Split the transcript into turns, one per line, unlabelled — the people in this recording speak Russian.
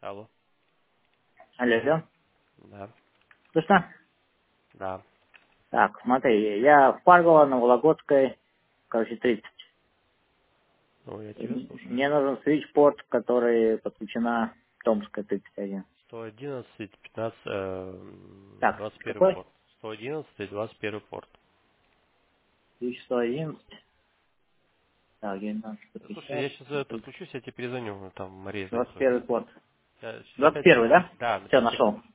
Алло.
Алло, алло.
Да.
Слышно?
Да.
Так, смотри, я в Паргола на Вологодской, короче, 30.
Ну, я
И
тебя слушаю.
мне нужен свитч-порт, который подключена Томская 31.
111, 15,
Так,
21
какой?
порт. 111, 21 порт.
1111. Так, 19,
Слушай, я
150.
сейчас подключусь, я тебе перезвоню. Там Мария звонит.
21 порт.
Я сейчас опять...
21, да?
Да,
Все,
сейчас
нашел.